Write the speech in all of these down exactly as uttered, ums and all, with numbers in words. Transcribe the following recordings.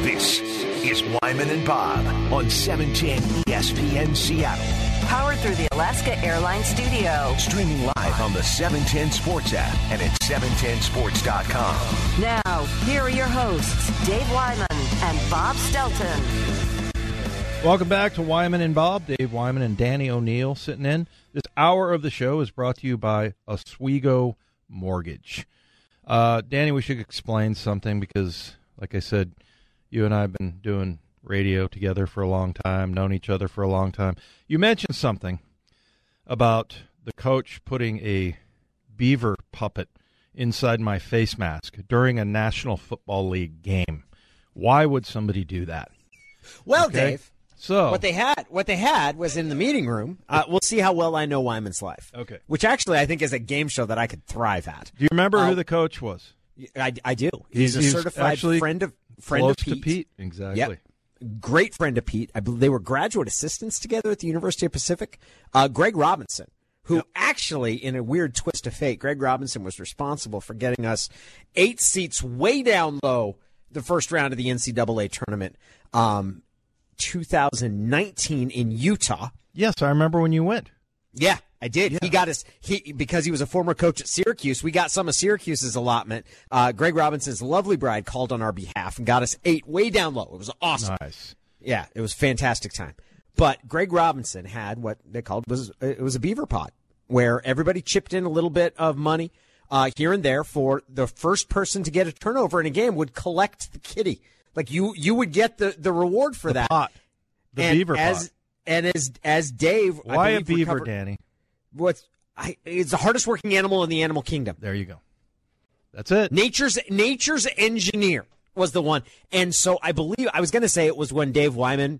This is Wyman and Bob on seven ten E S P N Seattle. Powered through the Alaska Airlines studio. Streaming live on the seven ten Sports app and at seven ten sports dot com. Now, here are your hosts, Dave Wyman and Bob Stelton. Welcome back to Wyman and Bob. Dave Wyman and Danny O'Neill sitting in. This hour of the show is brought to you by Oswego Mortgage. Uh, Danny, we should explain something because, like I said, you and I have been doing radio together for a long time, known each other for a long time. You mentioned something about the coach putting a beaver puppet inside my face mask during a National Football League game. Why would somebody do that? Well, Okay. Dave, So what they had what they had was in the meeting room. Uh, we'll see how well I know Wyman's life. Okay. Which actually I think is a game show that I could thrive at. do you remember Uh, who the coach was? I, I do. He's, He's- a he's certified actually friend of friend Close of Pete. to Pete. Exactly. Yep. Great friend of Pete. I believe they were graduate assistants together at the University of Pacific. Uh, Greg Robinson, who Yep. actually, in a weird twist of fate, Greg Robinson was responsible for getting us eight seats way down low the first round of the N C double A tournament, um, two thousand nineteen in Utah. Yes, I remember when you went. Yeah, I did. He got us he because he was a former coach at Syracuse. We got some of Syracuse's allotment. Uh, Greg Robinson's lovely bride called on our behalf and got us eight way down low. It was awesome. Nice. Yeah, it was a fantastic time. But Greg Robinson had what they called was it was a beaver pot where everybody chipped in a little bit of money uh, here and there for the first person to get a turnover in a game would collect the kitty. Like you, you would get the, the reward for The that. pot. The and beaver as, pot. And as as Dave, I Why a believe, beaver, recovered- Danny? What's I, it's the hardest working animal in the animal kingdom. There you go. That's it. Nature's nature's engineer was the one, and so I believe I was going to say it was when Dave Wyman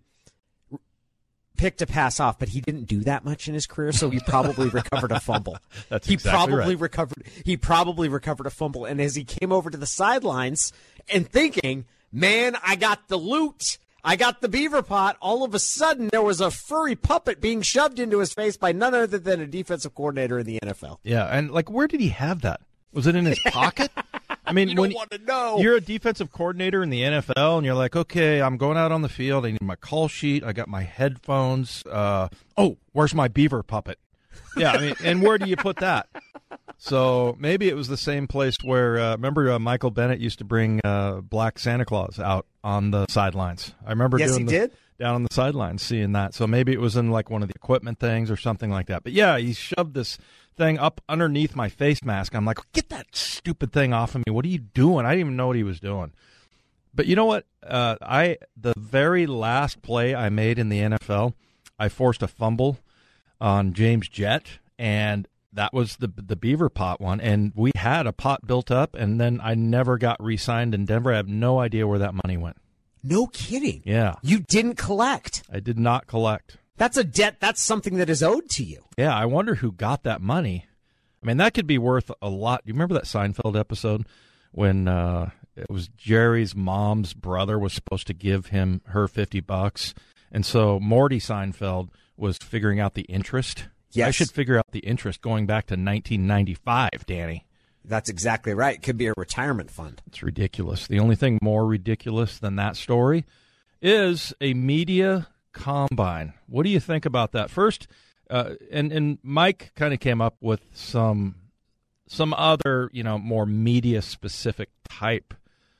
picked a pass off, but he didn't do that much in his career, so he probably recovered a fumble. That's he exactly probably right. recovered. He probably recovered a fumble, and as he came over to the sidelines and thinking, "Man, I got the loot." I got the beaver pot. All of a sudden, there was a furry puppet being shoved into his face by none other than a defensive coordinator in the N F L. Yeah, and like, where did he have that? Was it in his pocket? I mean, You don't when want to know. you're a defensive coordinator in the N F L, and you're like, okay, I'm going out on the field. I need my call sheet. I got my headphones. Uh, oh, where's my beaver puppet? Yeah, I mean, and where do you put that? So maybe it was the same place where, uh, remember uh, Michael Bennett used to bring uh, Black Santa Claus out on the sidelines. I remember Yes, doing he the, did. down on the sidelines seeing that. So maybe it was in like one of the equipment things or something like that. But yeah, he shoved this thing up underneath my face mask. I'm like, get that stupid thing off of me. What are you doing? I didn't even know what he was doing. But you know what? Uh, I the very last play I made in the N F L, I forced a fumble on James Jett, and that was the the beaver pot one, and we had a pot built up, and then I never got re-signed in Denver. I have no idea where that money went. No kidding. Yeah. You didn't collect. I did not collect. That's a debt. That's something that is owed to you. Yeah, I wonder who got that money. I mean, that could be worth a lot. Do you remember that Seinfeld episode when uh, it was Jerry's mom's brother was supposed to give him her fifty bucks, and so Morty Seinfeld was figuring out the interest? Yes. I should figure out the interest going back to nineteen ninety-five, Danny. That's exactly right. It could be a retirement fund. It's ridiculous. The only thing more ridiculous than that story is a media combine. What do you think about that? First, uh, and and Mike kind of came up with some some other, you know, more media specific type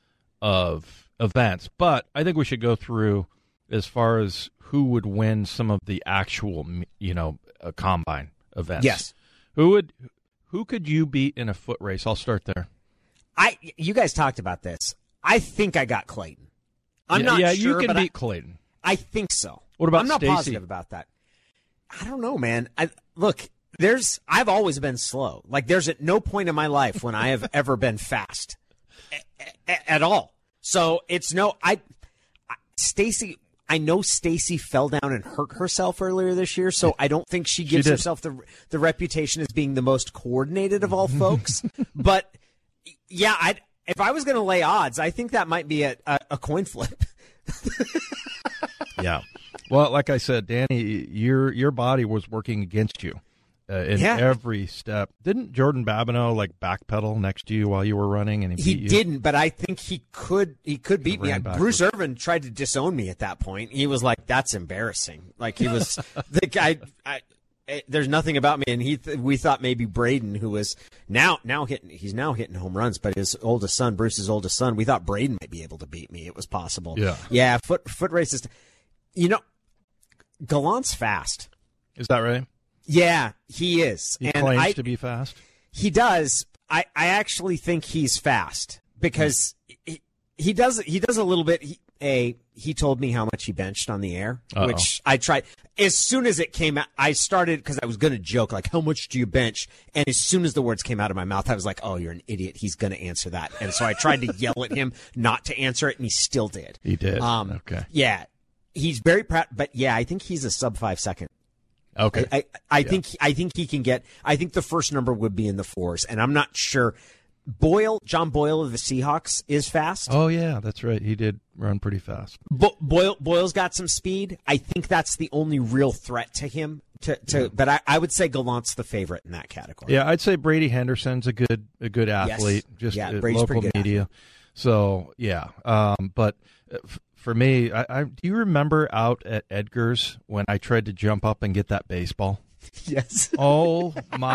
of events, but I think we should go through as far as who would win some of the actual, you know, uh, combine events. Yes. Who would who could you beat in a foot race? I'll start there. I. You guys talked about this. I think I got Clayton. I'm yeah, not yeah, sure, you can but beat I, Clayton. I think so. What about I'm not Stacey? positive about that. I don't know, man. I look. There's. I've always been slow. Like there's at no point in my life when I have ever been fast a- a- at all. So it's no. I. I Stacey. I know Stacey fell down and hurt herself earlier this year, so I don't think she gives did. herself the the reputation as being the most coordinated of all folks. But yeah, I if I was going to lay odds, I think that might be a, a, a coin flip. Yeah. Well, like I said, Danny, your your body was working against you uh, in Yeah. every step. Didn't Jordan Babineau like backpedal next to you while you were running? And he, He beat you? didn't, but I think he could. He could beat me. ran Bruce backwards. Irvin tried to disown me at that point. He was like, "That's embarrassing." Like he was the guy. I, I, there's nothing about me, and he. Th- we thought maybe Braden, who was now now hitting. He's now hitting home runs, but his oldest son, Bruce's oldest son, we thought Braden might be able to beat me. It was possible. Yeah. Yeah. Foot foot races. You know, Gallant's fast. Is that right? Yeah, he is. He and claims I, to be fast. He does. I, I actually think he's fast because he, he does he does a little bit. He, a he told me how much he benched on the air, Uh-oh. which I tried. As soon as it came out, I started because I was going to joke like, "How much do you bench?" And as soon as the words came out of my mouth, I was like, "Oh, you're an idiot. He's going to answer that." And so I tried to yell at him not to answer it, and he still did. He did. Um, okay. Yeah, he's very proud. But yeah, I think he's a sub five second. Okay. I, I, I think I think he can get. I think the first number would be in the fours, and I'm not sure. Boyle, John Boyle of the Seahawks is fast. Oh yeah, that's right. He did run pretty fast. Bo- Boyle, Boyle's got some speed. I think that's the only real threat to him. To, to Yeah. but I, I would say Gallant's the favorite in that category. Yeah, I'd say Brady Henderson's a good a good athlete. Just Yeah, uh, Brady's local pretty good media. So yeah, um, but uh, f- for me, I, I do you remember out at Edgar's when I tried to jump up and get that baseball? Yes. Oh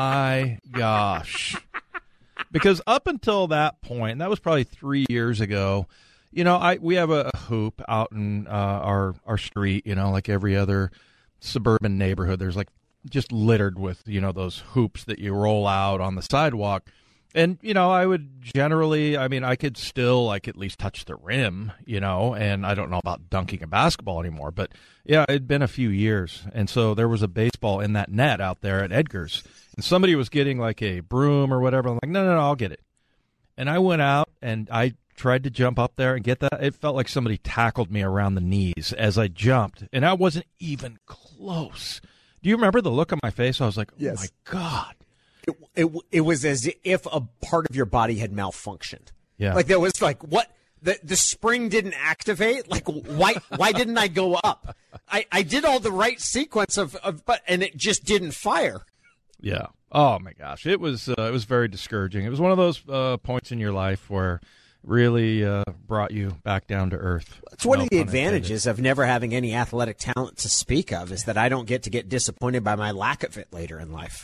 my gosh. Because up until that point, and that was probably three years ago, you know, I we have a hoop out in uh, our our street, you know, like every other suburban neighborhood. There's like just littered with, you know, those hoops that you roll out on the sidewalk. And, you know, I would generally, I mean, I could still, like, at least touch the rim, you know, and I don't know about dunking a basketball anymore. But, yeah, it'd been a few years. And so there was a baseball in that net out there at Edgar's. And somebody was getting, like, a broom or whatever. I'm like, no, no, no, I'll get it. And I went out and I tried to jump up there and get that. It felt like somebody tackled me around the knees as I jumped. And I wasn't even close. Do you remember the look on my face? I was like, oh, Yes. my God. It, it it was as if a part of your body had malfunctioned. Yeah. Like there was like what the the spring didn't activate. Like why why didn't I go up? I, I did all the right sequence of, of but and it just didn't fire. Yeah. Oh my gosh, it was uh, it was very discouraging. It was one of those uh, points in your life where it really uh, brought you back down to earth. It's one No of the pun intended. advantages of never having any athletic talent to speak of is that I don't get to get disappointed by my lack of it later in life.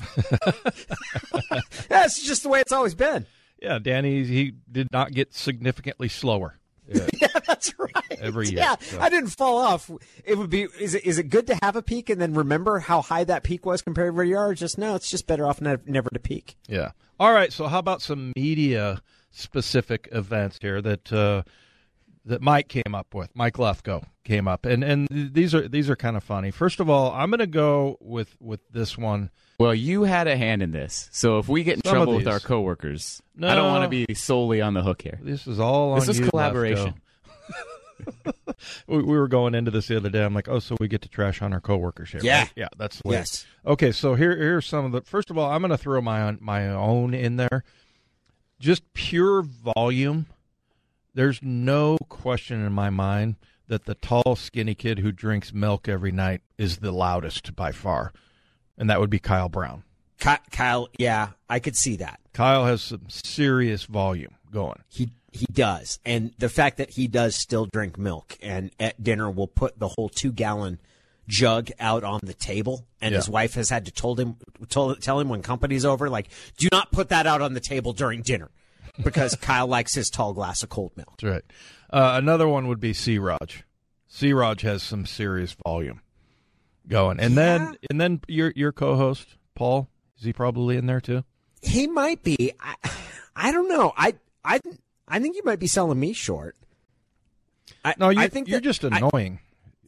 That's just the way it's always been. Yeah, Danny, he did not get significantly slower. Yeah, Yeah, that's right. every year. Yeah, so. I didn't fall off. It would be. Is it is it good to have a peak and then remember how high that peak was compared to where you are? Just no, it's just better off ne- never to peak. Yeah. All right. So how about some media specific events here that uh, that Mike came up with? Mike Lefko came up, and and these are these are kind of funny. First of all, I'm going to go with with this one. Well, you had a hand in this, so if we get in Some of trouble with these. our coworkers, No. I don't want to be solely on the hook here. This is all on This is you, collaboration. Lefko. we, we were going into this the other day. I'm like, oh, so we get to trash on our coworkers here. Yeah. right? Yeah, that's the way. Yes. Okay, so here here's some of the. First of all, I'm going to throw my own, my own in there. Just pure volume. There's no question in my mind that the tall, skinny kid who drinks milk every night is the loudest by far, and that would be Kyle Brown. Ky- Kyle, yeah, I could see that. Kyle has some serious volume going. He he does, and the fact that he does still drink milk, and at dinner will put the whole two gallon jug out on the table, and Yeah. his wife has had to told him told, tell him when company's over, like, do not put that out on the table during dinner, because Kyle likes his tall glass of cold milk. That's right. Uh, another one would be C-Raj. C-Raj has some serious volume going, and then and then your your co-host Paul, is he probably in there too? He might be. I, I don't know. I I I think you might be selling me short. I, No, you, I think you're that- just I- annoying.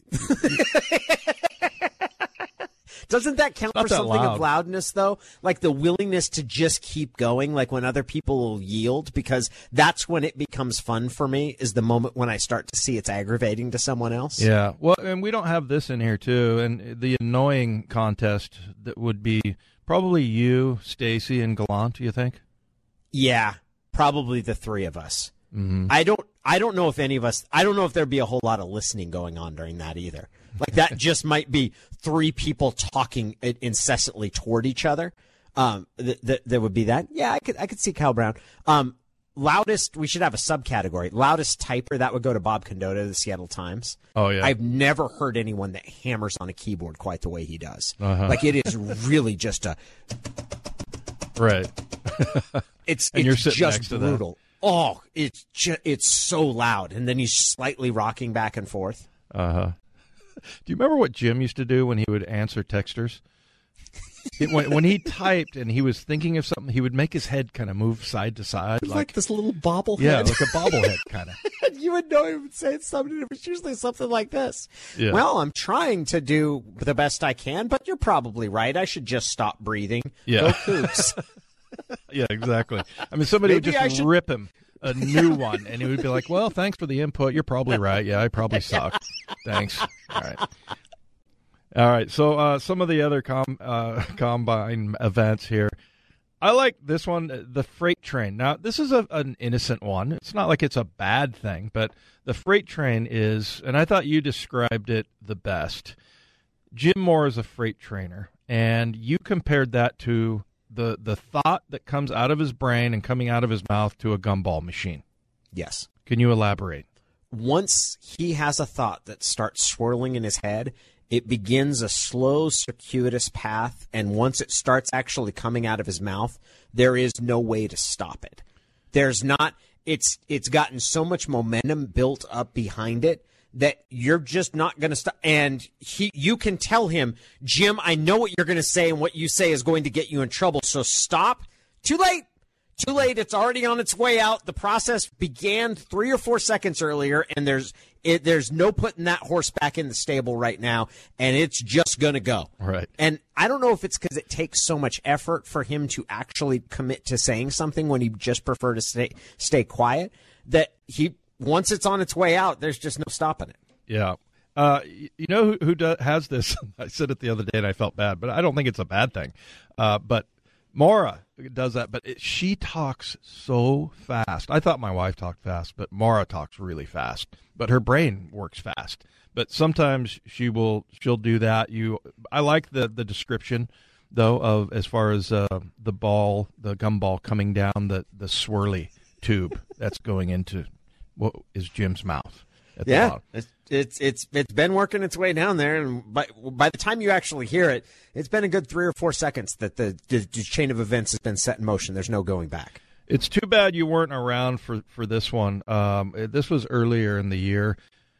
Doesn't that count Not for that something loud. of loudness, though? Like the willingness to just keep going, like when other people will yield, because that's when it becomes fun for me, is the moment when I start to see it's aggravating to someone else. Yeah. Well, and we don't have this in here too. And the annoying contest that would be probably you, Stacy, and Gallant. Do you think? Yeah, probably the three of us. Mm-hmm. I don't. I don't know if any of us, I don't know if there'd be a whole lot of listening going on during that either. Like that just might be three people talking incessantly toward each other. Um, th- th- there would be that. Yeah, I could, I could see Kyle Brown. Um, loudest, we should have a subcategory. Loudest typer, that would go to Bob Condotta of the Seattle Times. Oh, yeah. I've never heard anyone that hammers on a keyboard quite the way he does. Uh-huh. Like it is really just a, right. it's, And you're it's sitting just next to that. brutal. Oh, it's ju- it's so loud. And then he's slightly rocking back and forth. Uh-huh. Do you remember what Jim used to do when he would answer texters? It, when, when he typed and he was thinking of something, he would make his head kind of move side to side. Like, like this little bobblehead. Yeah, like a bobblehead kind of. You would know he would say something. It was usually something like this. Yeah. Well, I'm trying to do the best I can, but you're probably right. I should just stop breathing. Yeah. Go Cougs. Yeah, exactly. I mean, somebody Maybe would I just should- rip him a new one, and he would be like, well, thanks for the input. You're probably right. Yeah, I probably suck. Thanks. All right. All right, so uh, some of the other com- uh, combine events here. I like this one, the freight train. Now, this is a, an innocent one. It's not like it's a bad thing, but the freight train is, and I thought you described it the best. Jim Moore is a freight trainer, and you compared that to the the thought that comes out of his brain and coming out of his mouth to a gumball machine. Yes. Can you elaborate? Once he has a thought that starts swirling in his head, it begins a slow, circuitous path, and once it starts actually coming out of his mouth, there is no way to stop it. There's not, it's it's gotten so much momentum built up behind it that you're just not going to stop. And he, you can tell him, Jim, I know what you're going to say, and what you say is going to get you in trouble, so stop. Too late. Too late. It's already on its way out. The process began three or four seconds earlier, and there's it, there's no putting that horse back in the stable right now, and it's just going to go. Right. And I don't know if it's because it takes so much effort for him to actually commit to saying something when he just prefer to stay stay quiet, that he once it's on its way out, there's just no stopping it. Yeah. Uh, you know who, who does, has this? I said it the other day, and I felt bad, but I don't think it's a bad thing. Uh, but Maura does that, but it, she talks so fast. I thought my wife talked fast, but Maura talks really fast. But her brain works fast. But sometimes she will she'll do that. You, I like the the description though of as far as uh, the ball, the gumball coming down the the swirly tube that's going into what is Jim's mouth. At the Yeah, bottom. it's, it's it's it's been working its way down there, and by by the time you actually hear it, it's been a good three or four seconds that the, the, the chain of events has been set in motion. There's no going back. It's too bad you weren't around for, for this one. Um, this was earlier in the year.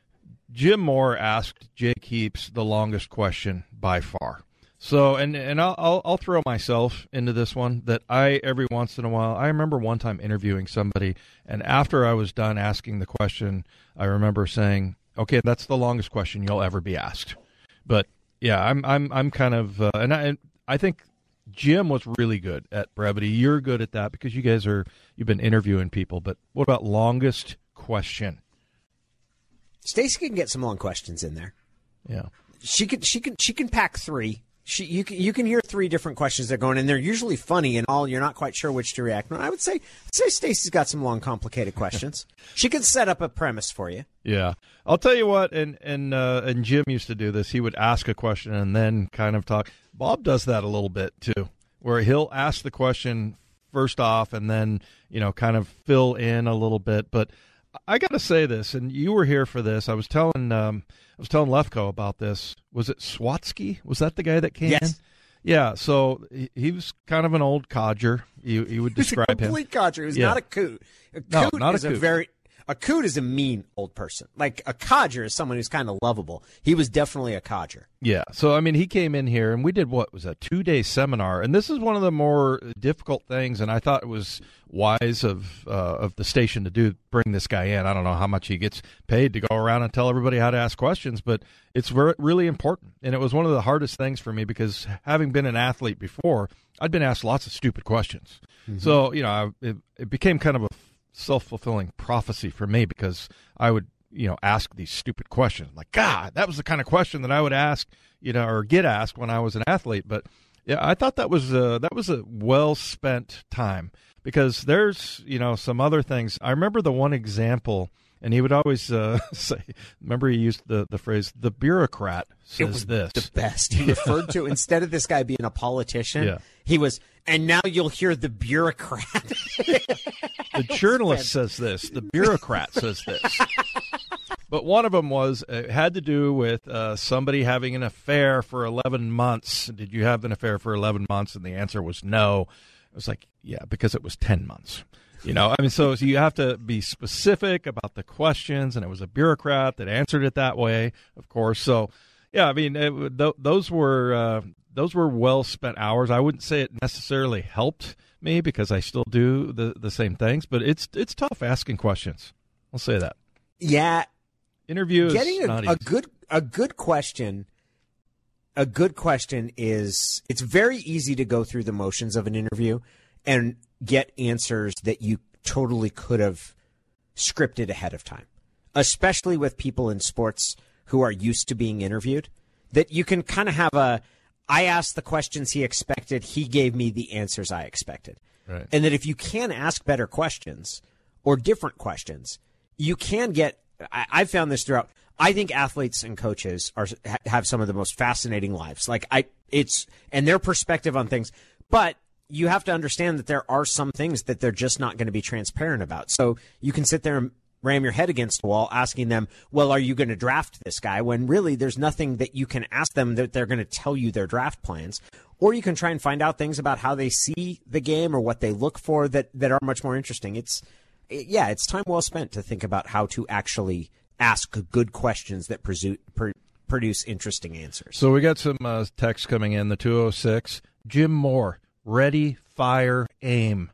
Jim Moore asked Jake Heaps the longest question by far. So, and and I'll, I'll I'll throw myself into this one. That I every once in a while, I remember one time interviewing somebody, and after I was done asking the question, I remember saying, "Okay, that's the longest question you'll ever be asked." But yeah, I'm I'm I'm kind of, uh, and I and I think Jim was really good at brevity. You're good at that because you guys are you've been interviewing people. But what about longest question? Stacey can get some long questions in there. Yeah, She can she can she can pack three. She, you can you can hear three different questions that are going, and they're usually funny and all. You're not quite sure which to react on. I would say I'd say Stacey's got some long, complicated questions. She can set up a premise for you. yeah. I'll tell you what, and and uh, and Jim used to do this. He would ask a question and then kind of talk. Bob does that a little bit too, where he'll ask the question first off and then you know kind of fill in a little bit. But I got to say this, and you were here for this. I was telling um, I was telling Lefko about this. Was it Swatsky? Was that the guy that came Yes. in? Yeah. So he, he was kind of an old codger. You you would He's a describe him. complete codger. He's Yeah. not a coot. A No, coot not a is a, coot. very a coot is a mean old person. Like a codger is someone who's kind of lovable. He was definitely a codger. Yeah. So, I mean, he came in here and we did what was a two day seminar. And this is one of the more difficult things. And I thought it was wise of uh, of the station to do bring this guy in. I don't know how much he gets paid to go around and tell everybody how to ask questions, but it's very, really important. And it was one of the hardest things for me because having been an athlete before, I'd been asked lots of stupid questions. Mm-hmm. So, you know, I, it, it became kind of a self-fulfilling prophecy for me because I would, you know, ask these stupid questions. Like, God, that was the kind of question that I would ask, you know, or get asked when I was an athlete. But yeah, I thought that was a, that was a well-spent time because there's, you know, some other things. I remember the one example And he would always uh, say, remember he used the, the phrase, the bureaucrat It says was this. the best. He referred to, instead of this guy being a politician, Yeah. he was, and now you'll hear the bureaucrat. The journalist says this. The bureaucrat says this. But one of them was, it had to do with uh, somebody having an affair for eleven months. Did you have an affair for eleven months? And the answer was no. It was like, yeah, because it was ten months. You know, I mean, so, so you have to be specific about the questions, and it was a bureaucrat that answered it that way, of course. So, yeah, I mean, it, th- those were uh, those were well spent hours. I wouldn't say it necessarily helped me because I still do the, the same things, but it's it's tough asking questions. I'll say that. Yeah. Interview is Getting not a, a easy. good a good question a good question is, it's very easy to go through the motions of an interview and get answers that you totally could have scripted ahead of time, especially with people in sports who are used to being interviewed, that you can kind of have a, I asked the questions he expected, he gave me the answers I expected. Right. And that if you can ask better questions or different questions, you can get, I, I've found this throughout. I think athletes and coaches are have some of the most fascinating lives. Like I, it's, and their perspective on things, but you have to understand that there are some things that they're just not going to be transparent about. So you can sit there and ram your head against the wall asking them, well, are you going to draft this guy? When really there's nothing that you can ask them that they're going to tell you their draft plans. Or you can try and find out things about how they see the game or what they look for that, that are much more interesting. It's, yeah, it's time well spent to think about how to actually ask good questions that presu- pr- produce interesting answers. So we got some uh, text coming in, the two oh six. Jim Moore, ready, fire, aim.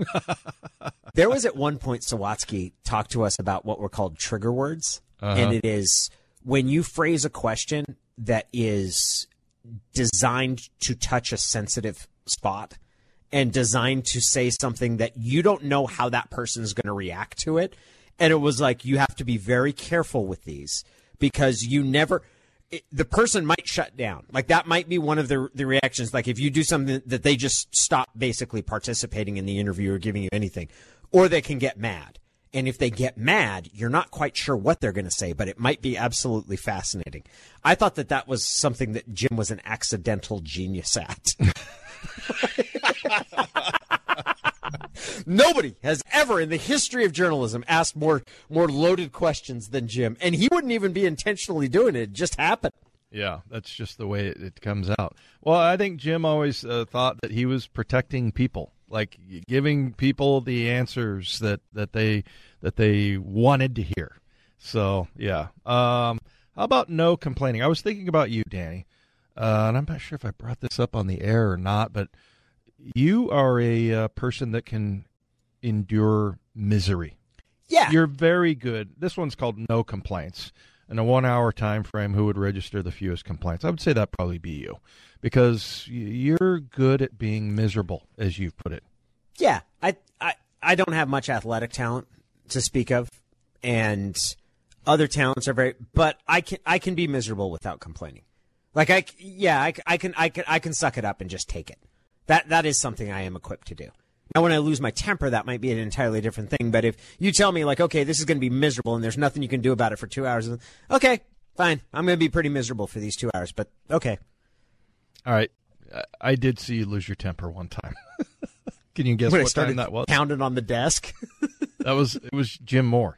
There was at one point Sawatsky talked to us about what were called trigger words. Uh-huh. And it is when you phrase a question that is designed to touch a sensitive spot and designed to say something that you don't know how that person is going to react to it. And it was like, you have to be very careful with these because you never, it, the person might shut down. Like that might be one of the the reactions. Like if you do something that they just stop basically participating in the interview or giving you anything, or they can get mad. And if they get mad, you're not quite sure what they're going to say, but it might be absolutely fascinating. I thought that that was something that Jim was an accidental genius at. Nobody has ever in the history of journalism asked more more loaded questions than Jim. And he wouldn't even be intentionally doing it. It just happened. Yeah, that's just the way it, it comes out. Well, I think Jim always uh, thought that he was protecting people, like giving people the answers that, that they that they wanted to hear. So, yeah. Um, how about no complaining? I was thinking about you, Danny, uh, and I'm not sure if I brought this up on the air or not, but you are a uh, person that can endure misery. Yeah. You're very good. This one's called no complaints. In a one-hour time frame, who would register the fewest complaints? I would say that'd probably be you, because you're good at being miserable, as you've put it. Yeah, I, I, I don't have much athletic talent to speak of, and other talents are very. But I can I can be miserable without complaining. Like I, yeah, I, I can I can I can suck it up and just take it. That that is something I am equipped to do. Now, when I lose my temper, that might be an entirely different thing. But if you tell me, like, okay, this is going to be miserable and there's nothing you can do about it for two hours, okay, fine. I'm going to be pretty miserable for these two hours, but okay. All right. I did see you lose your temper one time. Can you guess when what I started time that was? Pounding on the desk. That was it was Jim Moore.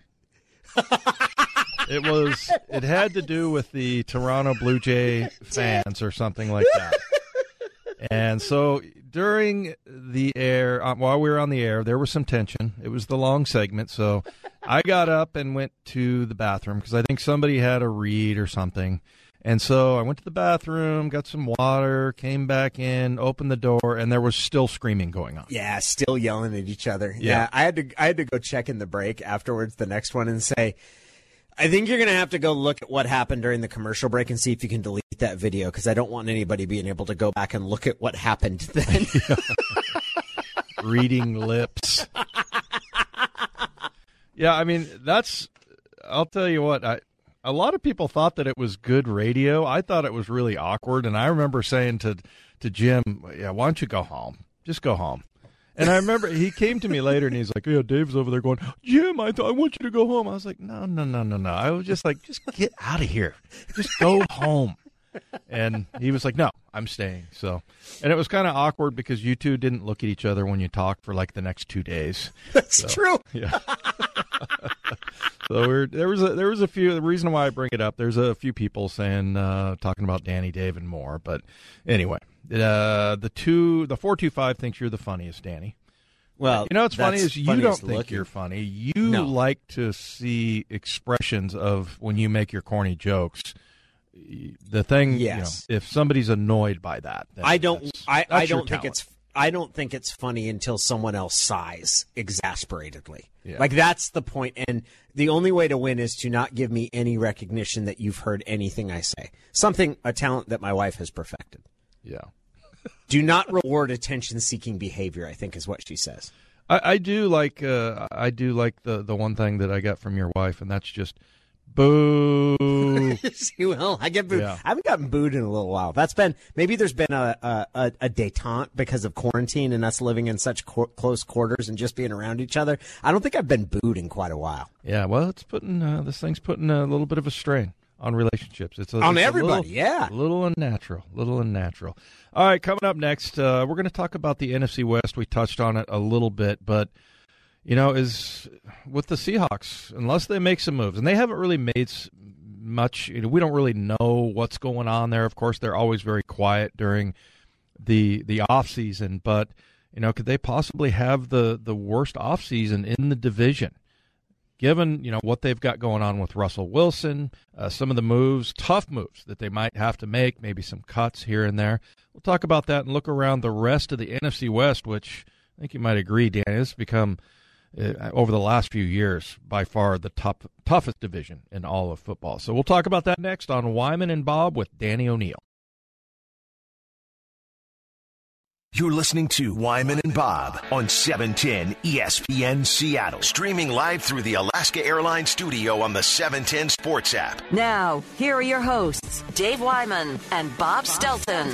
It was it had to do with the Toronto Blue Jay fans or something like that. And so during the air, uh, while we were on the air, there was some tension. It was the long segment, so I got up and went to the bathroom because I think somebody had a read or something. And so I went to the bathroom, got some water, came back in, opened the door, and there was still screaming going on. Yeah, still yelling at each other. Yeah. yeah, I had to I had to go check in the break afterwards, the next one, and say, I think you're going to have to go look at what happened during the commercial break and see if you can delete that video, because I don't want anybody being able to go back and look at what happened then. Reading lips. Yeah, I mean, that's, I'll tell you what, I, a lot of people thought that it was good radio. I thought it was really awkward, and I remember saying to, to Jim, yeah, why don't you go home? Just go home. And I remember he came to me later and he's like, yeah, Dave's over there going, Jim, I, th- I want you to go home. I was like, no, no, no, no, no. I was just like, just get out of here. Just go home. And he was like, no, I'm staying. So, and it was kind of awkward because you two didn't look at each other when you talked for like the next two days. That's so, true. Yeah. So we're, there was a there was a few. The reason why I bring it up, there's a few people saying uh, talking about Danny, Dave, and more. But anyway, uh, the two the four two five thinks you're the funniest, Danny. Well, you know what's funny that's is you don't think looking. you're funny. You No. like to see expressions of when you make your corny jokes. The thing, Yes. you know, if somebody's annoyed by that, then I don't. that's- I, that's I your don't think talent. it's. I don't think it's funny until someone else sighs exasperatedly. Yeah. Like that's the point. And the only way to win is to not give me any recognition that you've heard anything I say. Something, a talent that my wife has perfected. Yeah. Do not reward attention-seeking behavior, I think is what she says. I, I do like uh, I do like the the one thing that I got from your wife, and that's just boo. Well, I get booed. Yeah. I haven't gotten booed in a little while. That's been maybe there's been a a, a, a detente because of quarantine and us living in such qu- close quarters and just being around each other. I don't think I've been booed in quite a while. Yeah, well, it's putting uh, this thing's putting a little bit of a strain on relationships. It's a, On it's a everybody, little, yeah. a little unnatural, a little unnatural. All right, coming up next, uh, we're going to talk about the N F C West. We touched on it a little bit, but you know, is with the Seahawks, unless they make some moves, and they haven't really made s- much. You know, we don't really know what's going on there. Of course, they're always very quiet during the the off season, but you know, could they possibly have the the worst off season in the division? Given, you know, what they've got going on with Russell Wilson, uh, some of the moves, tough moves that they might have to make, maybe some cuts here and there. We'll talk about that and look around the rest of the N F C West, which I think you might agree, Danny, has become, uh, over the last few years, by far the top, toughest division in all of football. So we'll talk about that next on Wyman and Bob with Danny O'Neill. You're listening to Wyman and Bob on seven ten E S P N Seattle. Streaming live through the Alaska Airlines studio on the seven ten Sports app. Now, here are your hosts, Dave Wyman and Bob Stelton.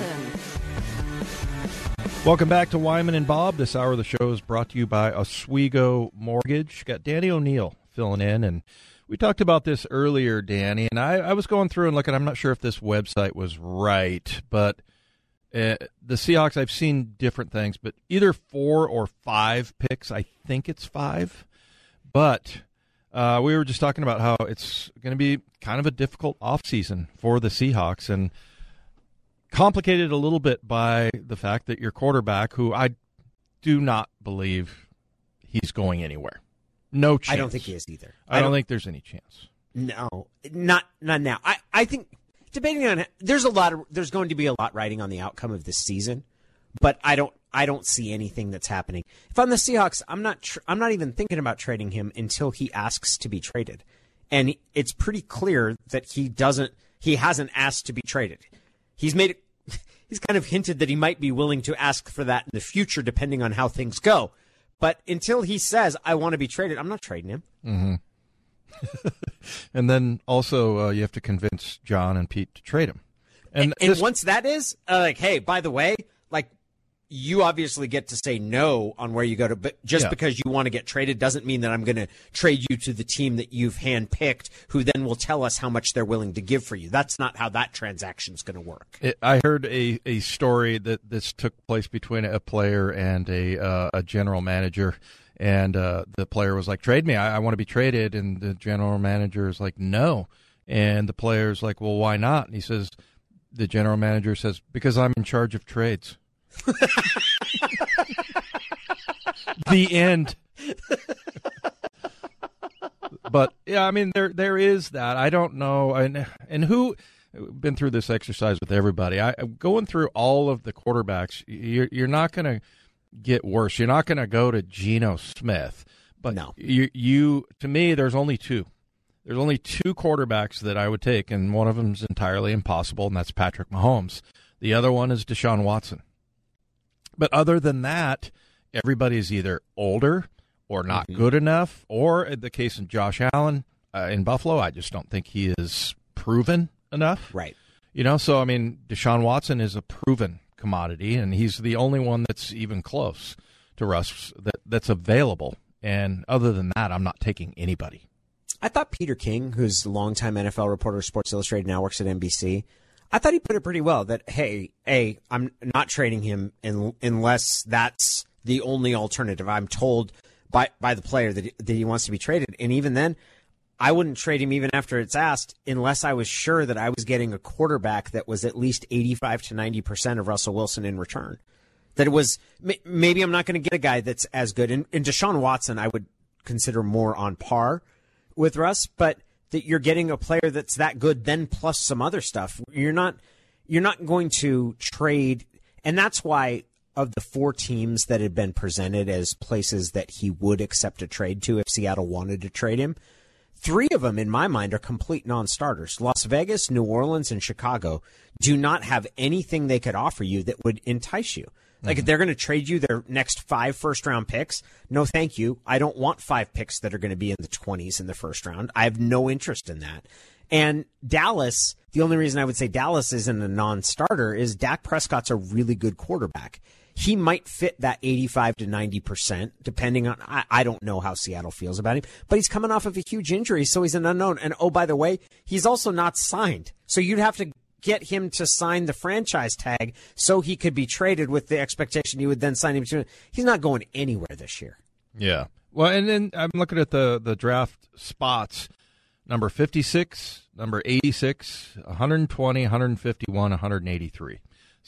Welcome back to Wyman and Bob. This hour of the show is brought to you by Oswego Mortgage. Got Danny O'Neill filling in, and we talked about this earlier, Danny, and I, I was going through and looking. I'm not sure if this website was right, but uh, the Seahawks, I've seen different things, but either four or five picks. I think it's five, but uh, we were just talking about how it's going to be kind of a difficult offseason for the Seahawks, and complicated a little bit by the fact that your quarterback, who I do not believe he's going anywhere. No chance. I don't think he is either. I, don't, think there's any chance. No, not not now. I, I think debating on there's a lot of there's going to be a lot riding on the outcome of this season, but I don't I don't see anything that's happening. If I'm the Seahawks, I'm not tr- I'm not even thinking about trading him until he asks to be traded, and it's pretty clear that he doesn't he hasn't asked to be traded. He's made it. He's kind of hinted that he might be willing to ask for that in the future, depending on how things go. But until he says, I want to be traded, I'm not trading him. Mm-hmm. And then also uh, you have to convince John and Pete to trade him. And, And, and this, once that is, uh, like, hey, by the way, like, you obviously get to say no on where you go to, but just Yeah. because you want to get traded doesn't mean that I'm going to trade you to the team that you've handpicked, who then will tell us how much they're willing to give for you. That's not how that transaction is going to work. it, I heard a, a story that this took place between a player and a uh, a general manager, and uh, the player was like, trade me, I, I want to be traded, and the general manager is like, no, and the player's like, well, why not? And he says, the general manager says, because I'm in charge of trades. The end. But yeah, I mean, there there is that. I don't know, and and who been through this exercise with everybody. I going through all of the quarterbacks. You're you're not going to get worse. You're not going to go to Geno Smith. But No. you you to me, there's only two. There's only two quarterbacks that I would take, and one of them is entirely impossible, and that's Patrick Mahomes. The other one is Deshaun Watson. But other than that, everybody's either older or not Mm-hmm. good enough, or in the case of Josh Allen uh, in Buffalo, I just don't think he is proven enough. Right. You know, so, I mean, Deshaun Watson is a proven commodity, and he's the only one that's even close to Russ that, that's available. And other than that, I'm not taking anybody. I thought Peter King, who's a longtime N F L reporter, Sports Illustrated, now works at N B C, I thought he put it pretty well that, hey, A, I'm not trading him in, unless that's the only alternative. I'm told by by the player that he, that he wants to be traded. And even then, I wouldn't trade him even after it's asked unless I was sure that I was getting a quarterback that was at least eighty-five to ninety percent of Russell Wilson in return. That it was, maybe I'm not going to get a guy that's as good. And, and Deshaun Watson, I would consider more on par with Russ, but that you're getting a player that's that good, then plus some other stuff. You're not, you're not going to trade. And that's why of the four teams that had been presented as places that he would accept a trade to if Seattle wanted to trade him, three of them, in my mind, are complete non-starters. Las Vegas, New Orleans, and Chicago do not have anything they could offer you that would entice you. Like, if they're going to trade you their next five first-round picks, no thank you. I don't want five picks that are going to be in the twenties in the first round. I have no interest in that. And Dallas, the only reason I would say Dallas isn't a non-starter is Dak Prescott's a really good quarterback. He might fit that eighty-five to ninety percent, depending on, I, I don't know how Seattle feels about him, but he's coming off of a huge injury, so he's an unknown. And, oh, by the way, he's also not signed. So you'd have to get him to sign the franchise tag so he could be traded with the expectation you would then sign him to. He's not going anywhere this year. Yeah. Well, and then I'm looking at the, the draft spots. Number fifty-six, number eighty-six, one twenty, one fifty-one, one eighty-three.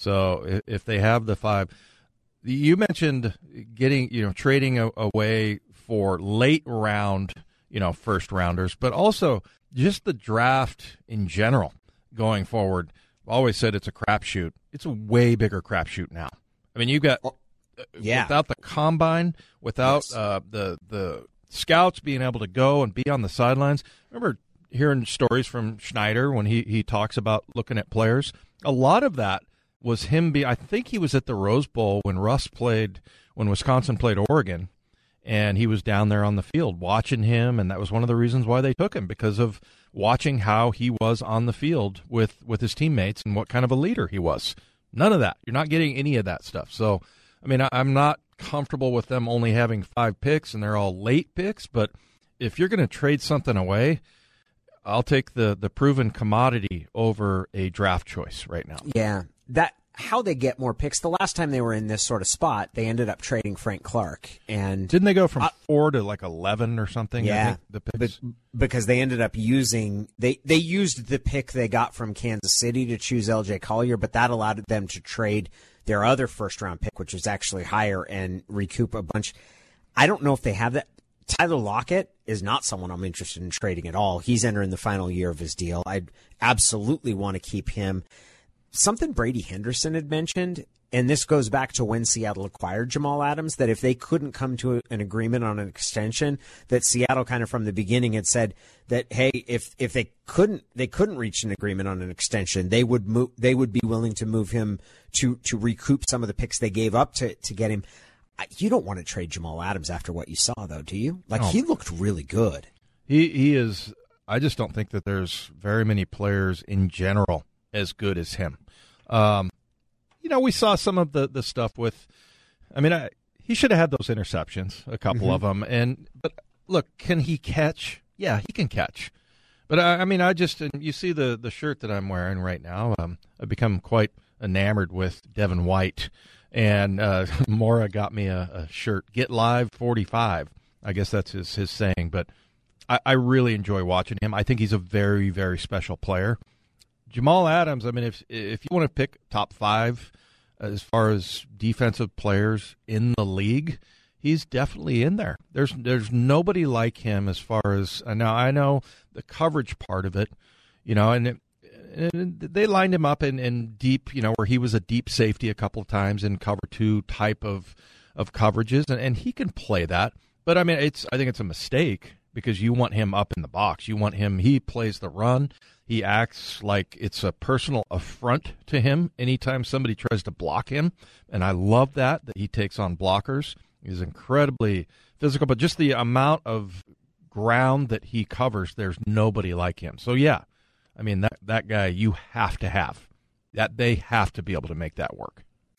So if they have the five, you mentioned getting, you know, trading a, away for late round, you know, first rounders, but also just the draft in general. Going forward, I've always said it's a crapshoot. It's a way bigger crapshoot now. I mean, you got yeah. without the combine, without yes. uh, the the scouts being able to go and be on the sidelines. I remember hearing stories from Schneider when he, he talks about looking at players. A lot of that was him. Be I think he was at the Rose Bowl when Russ played when Wisconsin played Oregon, and he was down there on the field watching him, and that was one of the reasons why they took him, because of watching how he was on the field with, with his teammates and what kind of a leader he was. None of that. You're not getting any of that stuff. So, I mean, I, I'm not comfortable with them only having five picks and they're all late picks, but if you're going to trade something away, I'll take the, the proven commodity over a draft choice right now. Yeah, that how they get more picks. The last time they were in this sort of spot, they ended up trading Frank Clark. And didn't they go from uh, four to like eleven or something? Yeah, I think, the picks? But, because they ended up using they they used the pick they got from Kansas City to choose L J Collier, but that allowed them to trade their other first round pick, which was actually higher, and recoup a bunch. I don't know if they have that. Tyler Lockett is not someone I'm interested in trading at all. He's entering the final year of his deal. I'd absolutely want to keep him. Something Brady Henderson had mentioned, and this goes back to when Seattle acquired Jamal Adams, that if they couldn't come to an agreement on an extension, that Seattle kind of from the beginning had said that, hey, if if they couldn't they couldn't reach an agreement on an extension, they would move they would be willing to move him to to recoup some of the picks they gave up to to get him. You don't want to trade Jamal Adams after what you saw, though, do you? Like, oh. He looked really good. He he is. I just don't think that there's very many players in general as good as him. Um, you know, we saw some of the, the stuff with, I mean, I, he should have had those interceptions, a couple mm-hmm. of them. And, but look, can he catch? Yeah, he can catch. But I, I mean, I just, you see the, the shirt that I'm wearing right now. Um, I've become quite enamored with Devin White, and, uh, Mora got me a, a shirt, Get Live forty-five. I guess that's his, his saying, but I, I really enjoy watching him. I think he's a very, very special player. Jamal Adams, I mean, if if you want to pick top five as far as defensive players in the league, he's definitely in there. There's there's nobody like him as far as, now I know the coverage part of it, you know, and, it, and they lined him up in, in deep, you know, where he was a deep safety a couple of times in cover two type of, of coverages, and, and he can play that. But, I mean, it's I think it's a mistake because you want him up in the box. You want him, he plays the run. He acts like it's a personal affront to him anytime somebody tries to block him, and I love that, that he takes on blockers. He's incredibly physical, but just the amount of ground that he covers, there's nobody like him. So, yeah, I mean, that, that guy you have to have. That they have to be able to make that work.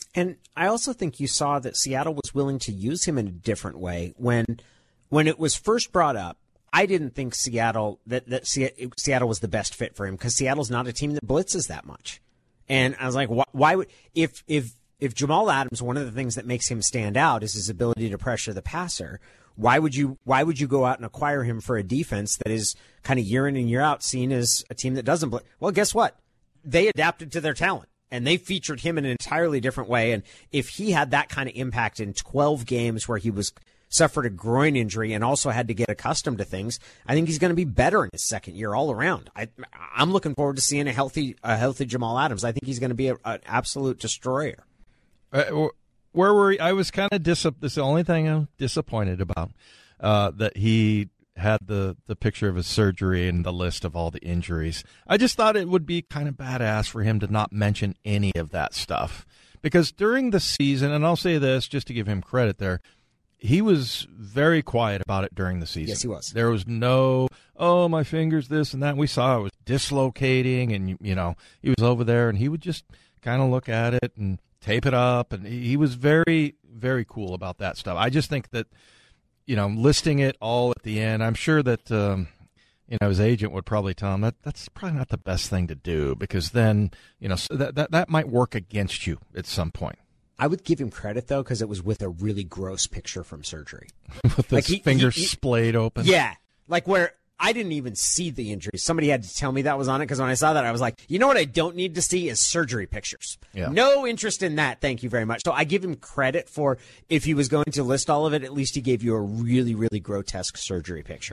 And I also think you saw that Seattle was willing to use him in a different way. When when it was first brought up, I didn't think Seattle that, that Seattle was the best fit for him because Seattle's not a team that blitzes that much. And I was like, why, why would if if if Jamal Adams, one of the things that makes him stand out is his ability to pressure the passer. Why would you why would you go out and acquire him for a defense that is kind of year in and year out seen as a team that doesn't blitz? Well, guess what? They adapted to their talent. And they featured him in an entirely different way. And if he had that kind of impact in twelve games where he was suffered a groin injury and also had to get accustomed to things, I think he's going to be better in his second year all around. I, I'm looking forward to seeing a healthy, a healthy Jamal Adams. I think he's going to be a, an absolute destroyer. Uh, where were we? I was kind of dis. This is the only thing I'm disappointed about, uh, that he had the, the picture of his surgery and the list of all the injuries. I just thought it would be kind of badass for him to not mention any of that stuff. Because during the season, and I'll say this just to give him credit there, he was very quiet about it during the season. Yes, he was. There was no, oh, my fingers, this and that. We saw it was dislocating, and, you know, he was over there, and he would just kind of look at it and tape it up. And he was very, very cool about that stuff. I just think that, you know, listing it all at the end, I'm sure that, um, you know, his agent would probably tell him that that's probably not the best thing to do because then, you know, that that, that might work against you at some point. I would give him credit, though, because it was with a really gross picture from surgery. With like his he, fingers he, he, splayed open. Yeah, like where I didn't even see the injury. Somebody had to tell me that was on it because when I saw that, I was like, you know what I don't need to see is surgery pictures. Yeah. No interest in that. Thank you very much. So I give him credit for if he was going to list all of it, at least he gave you a really, really grotesque surgery picture.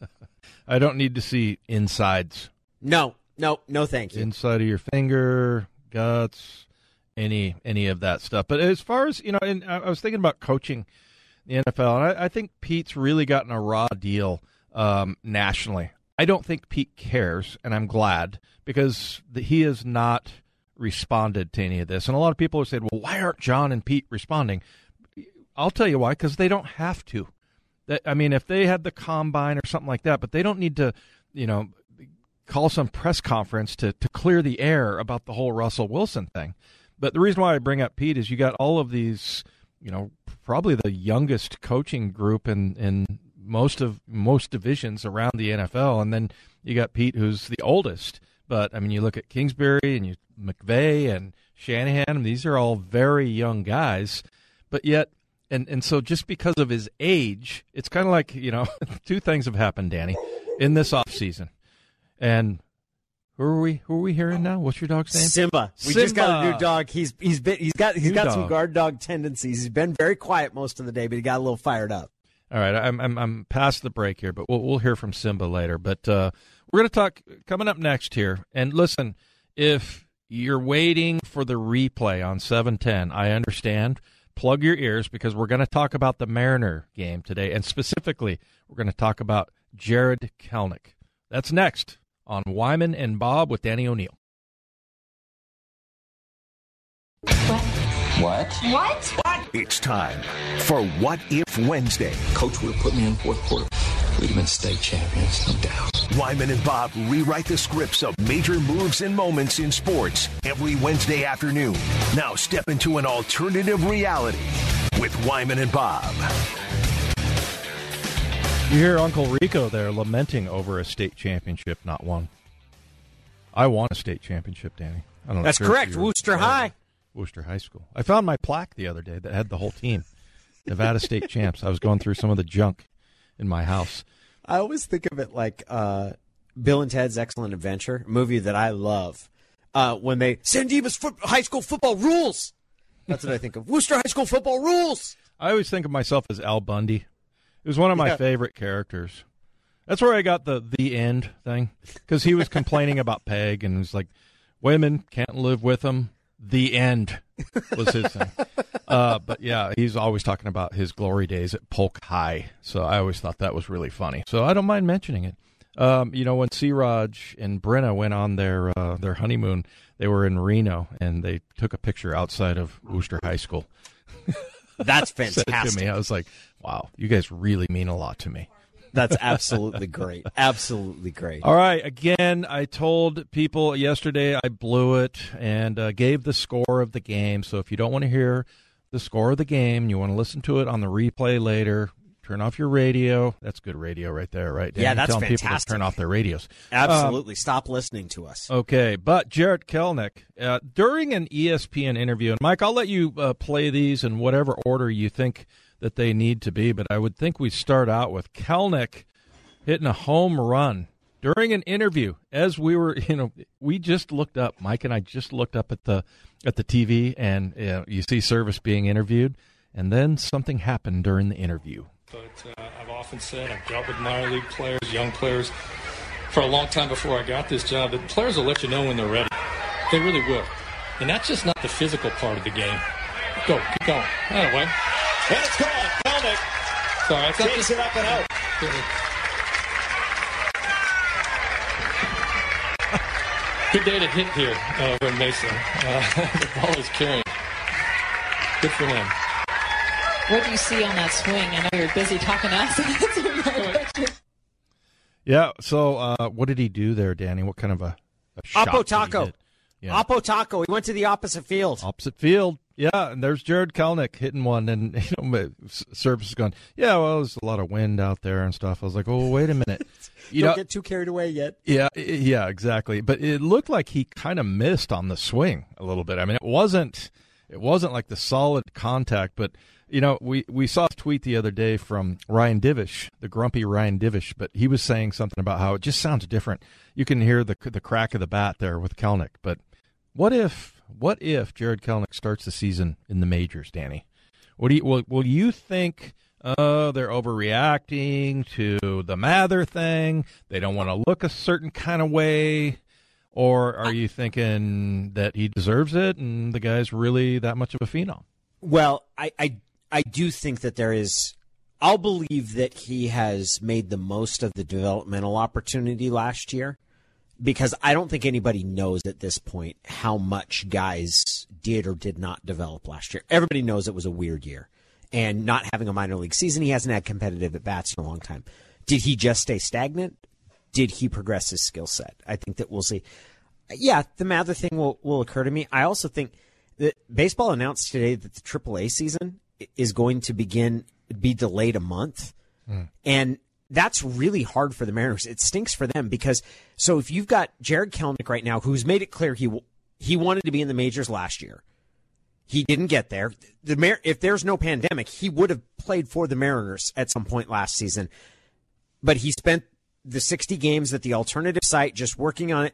I don't need to see insides. No, no, no thank you. Inside of your finger, guts, any any of that stuff. But as far as, you know, and I was thinking about coaching the N F L, and I, I think Pete's really gotten a raw deal Um, nationally. I don't think Pete cares, and I'm glad, because the, he has not responded to any of this. And a lot of people have said, well, why aren't John and Pete responding? I'll tell you why, because they don't have to. That, I mean, if they had the combine or something like that, but they don't need to, you know, call some press conference to, to clear the air about the whole Russell Wilson thing. But the reason why I bring up Pete is you got all of these, you know, probably the youngest coaching group in, in most of most divisions around the N F L, and then you got Pete, who's the oldest. But I mean, you look at Kingsbury and you McVay and Shanahan, and these are all very young guys. But yet, and and so just because of his age, it's kind of like, you know, two things have happened, Danny, in this offseason. And who are we? Who are we hearing now? What's your dog's name? Simba. We Simba. just got a new dog. He's he's been he's got he's New got dog. some guard dog tendencies. He's been very quiet most of the day, but he got a little fired up. All right, I'm I'm I'm past the break here, but we'll we'll hear from Simba later. But uh, we're going to talk coming up next here. And listen, if you're waiting for the replay on seven ten, I understand. Plug your ears because we're going to talk about the Mariner game today, and specifically, we're going to talk about Jarred Kelenic. That's next on Wyman and Bob with Danny O'Neill. What? What? It's time for What If Wednesday. Coach would have put me in the fourth quarter. We'd have been state champions, no doubt. Wyman and Bob rewrite the scripts of major moves and moments in sports every Wednesday afternoon. Now step into an alternative reality with Wyman and Bob. You hear Uncle Rico there lamenting over a state championship not won. I won a state championship, Danny. I don't know. That's if correct. you're- Worcester High. Worcester High School. I found my plaque the other day that had the whole team. Nevada State champs. I was going through some of the junk in my house. I always think of it like uh, Bill and Ted's Excellent Adventure, a movie that I love. Uh, when they San Dimas foot, high school football rules. That's what I think of. Worcester High School football rules. I always think of myself as Al Bundy. It was one of my Yeah. favorite characters. That's where I got the the end thing, because he was complaining about Peg and was like, women can't live with them. The end was his thing. Uh, but yeah, he's always talking about his glory days at Polk High. So I always thought that was really funny. So I don't mind mentioning it. Um, you know, when C-Raj and Brenna went on their uh, their honeymoon, they were in Reno, and they took a picture outside of Worcester High School. That's Said it to fantastic. me. I was like, wow, you guys really mean a lot to me. That's absolutely great. Absolutely great. All right. Again, I told people yesterday I blew it and uh, gave the score of the game. So if you don't want to hear the score of the game and you want to listen to it on the replay later, turn off your radio. That's good radio right there, right? Dan? Yeah, that's telling fantastic. People to turn off their radios. Absolutely. Um, Stop listening to us. Okay. But Jarred Kelenic, uh, during an E S P N interview, and Mike, I'll let you uh, play these in whatever order you think that they need to be, but I would think we start out with Kelenic hitting a home run during an interview. As we were, you know, we just looked up, Mike and I just looked up at the at the T V, and you know, you see Service being interviewed, and then something happened during the interview. But uh, I've often said I've dealt with minor league players, young players, for a long time before I got this job, that players will let you know when they're ready. They really will. And that's just not the physical part of the game. Go, keep going. That way. And it's gone. Kelenic Sorry, I thought takes it up and out. Good day to hit here uh, over in Mesa. Uh, the ball is carrying. Good for him. What do you see on that swing? I know you're busy talking to us. Yeah, so uh, what did he do there, Danny? What kind of a, a shot Oppo did he Taco. hit? Yeah. Oppo Taco. He went to the opposite field. Opposite field. Yeah, and there's Jarred Kelenic hitting one, and you know, Service is going, yeah, well, there's a lot of wind out there and stuff. I was like, oh, wait a minute. You Don't know, get too carried away yet. Yeah, yeah, exactly. But it looked like he kind of missed on the swing a little bit. I mean, it wasn't it wasn't like the solid contact, but you know, we, we saw a tweet the other day from Ryan Divish, the grumpy Ryan Divish, but he was saying something about how it just sounds different. You can hear the the crack of the bat there with Kelenic, but what if what if Jarred Kelenic starts the season in the majors, Danny? What do you will, will you think? Oh, they're overreacting to the Mather thing. They don't want to look a certain kind of way. Or are you thinking that he deserves it and the guy's really that much of a phenom? Well, I, I, I do think that there is – I'll believe that he has made the most of the developmental opportunity last year, because I don't think anybody knows at this point how much guys did or did not develop last year. Everybody knows it was a weird year. And not having a minor league season, he hasn't had competitive at-bats in a long time. Did he just stay stagnant? Did he progress his skill set? I think that we'll see. Yeah, the Mather thing will, will occur to me. I also think that baseball announced today that the triple A season is going to begin, be delayed a month. Mm. And that's really hard for the Mariners. It stinks for them because, so if you've got Jarred Kelenic right now, who's made it clear he he wanted to be in the majors last year. He didn't get there. The Mar- if there's no pandemic, he would have played for the Mariners at some point last season. But he spent the sixty games at the alternative site just working on it.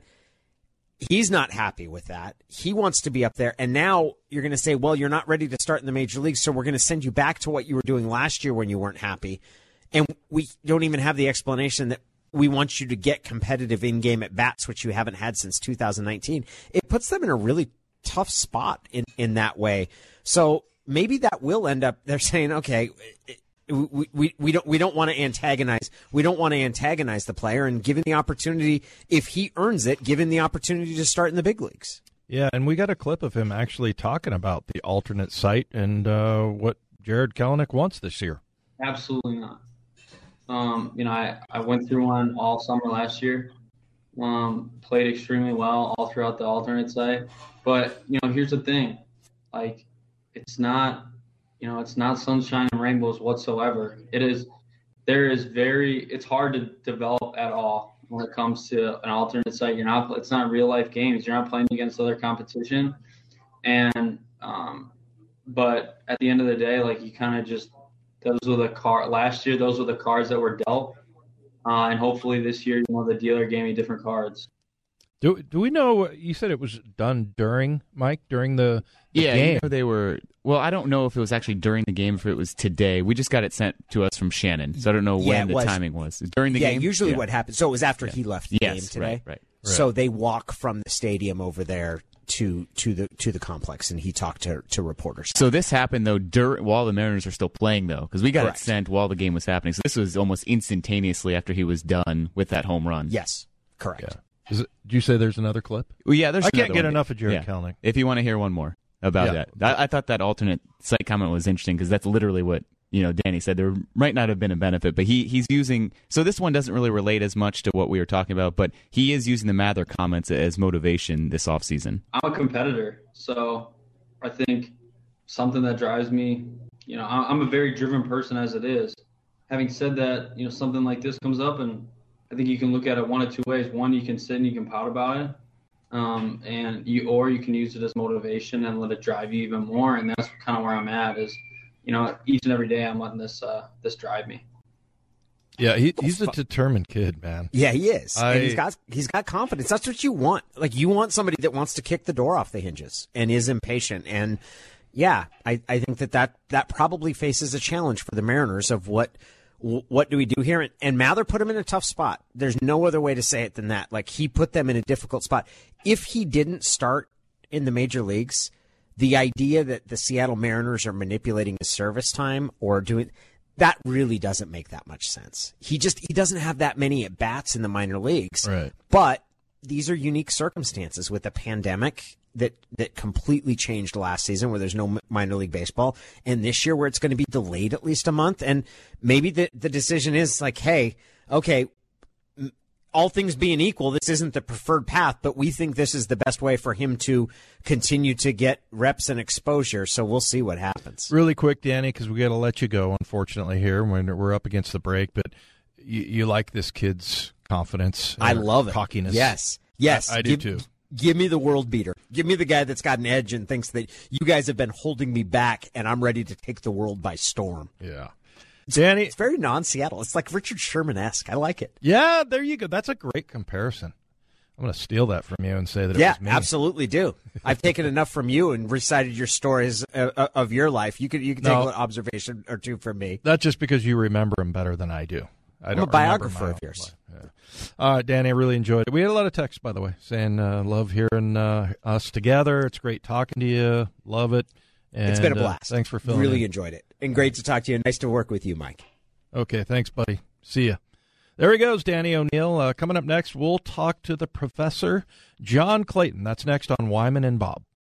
He's not happy with that. He wants to be up there. And now you're going to say, well, you're not ready to start in the major leagues, so we're going to send you back to what you were doing last year when you weren't happy. And we don't even have the explanation that we want you to get competitive in-game at-bats, which you haven't had since two thousand nineteen. It puts them in a really tough spot in, in that way. So maybe that will end up, they're saying, okay, we, we, we don't we don't want to antagonize we don't want to antagonize the player, and give him the opportunity, if he earns it, give him the opportunity to start in the big leagues. Yeah, and we got a clip of him actually talking about the alternate site and uh, what Jarred Kelenic wants this year. Absolutely not. Um, you know, I, I went through one all summer last year. Um, played extremely well all throughout the alternate site. But, you know, here's the thing. Like, it's not, you know, it's not sunshine and rainbows whatsoever. It is, there is very, it's hard to develop at all when it comes to an alternate site. You're not, it's not real life games. You're not playing against other competition. And, um, but at the end of the day, like, you kind of just, those were the car last year, those were the cards that were dealt. Uh, and hopefully this year, you know, the dealer gave me different cards. Do do we know? You said it was done during, Mike, during the, the yeah, game. You know, they were. Well, I don't know if it was actually during the game, if it was today. We just got it sent to us from Shannon, so I don't know yeah, when the was. timing was. During the yeah, game. Usually yeah, what happened. So it was after yeah. he left the yes, game today. Right, right, right. So they walk from the stadium over there to to the to the complex, and he talked to to reporters. So this happened though during while the Mariners are still playing though, because we got Correct. it sent while the game was happening. So this was almost instantaneously after he was done with that home run. Yes, correct. Yeah. Is it, did you say there's another clip? Well, yeah, there's. I can't get one. enough of Jarred yeah. Kelenic. If you want to hear one more about yeah. that, I, I thought that alternate site comment was interesting because that's literally what you know, Danny said there might not have been a benefit, but he he's using. So this one doesn't really relate as much to what we were talking about, but he is using the Mather comments as motivation this offseason. I'm a competitor, so I think something that drives me, you know, I'm a very driven person as it is. Having said that, you know, something like this comes up, and I think you can look at it one of two ways. One, you can sit and you can pout about it, um, and you, or you can use it as motivation and let it drive you even more. And that's kind of where I'm at. Is, you know, each and every day I'm letting this uh, this drive me. Yeah, he, he's a determined kid, man. Yeah, he is. I, and he's got he's got confidence. That's what you want. Like, you want somebody that wants to kick the door off the hinges and is impatient. And yeah, I, I think that, that that probably faces a challenge for the Mariners of what what do we do here. And Mather put him in a tough spot. There's no other way to say it than that. Like, he put them in a difficult spot. If he didn't start in the major leagues, the idea that the Seattle Mariners are manipulating his service time or doing that really doesn't make that much sense. He just he doesn't have that many at bats in the minor leagues. Right. But these are unique circumstances with a pandemic that that completely changed last season, where there's no minor league baseball, and this year where it's going to be delayed at least a month. And maybe the the decision is like, hey, okay, all things being equal, this isn't the preferred path, but we think this is the best way for him to continue to get reps and exposure. So we'll see what happens. Really quick, Danny, because we got to let you go, unfortunately, here when we're up against the break. But you, you like this kid's confidence. I love it. Cockiness. Yes. Yes. I, I do, give, too. Give me the world beater. Give me the guy that's got an edge and thinks that you guys have been holding me back, and I'm ready to take the world by storm. Yeah. Danny, it's very non-Seattle. It's like Richard Sherman-esque. I like it. Yeah, there you go. That's a great comparison. I'm going to steal that from you and say that it yeah, was me. Yeah, absolutely do. I've taken enough from you and recited your stories uh, of your life. You could you could take no, an observation or two from me. That's just because you remember them better than I do. I I'm don't a biographer of yours. Yeah. Uh, Danny, I really enjoyed it. We had a lot of texts, by the way, saying uh, love hearing uh, us together. It's great talking to you. Love it. And, it's been a blast. Uh, thanks for filling Really in. enjoyed it. And great to talk to you. Nice to work with you, Mike. Okay, thanks, buddy. See ya. There he goes, Danny O'Neill. Uh, coming up next, we'll talk to the professor, John Clayton. That's next on Wyman and Bob.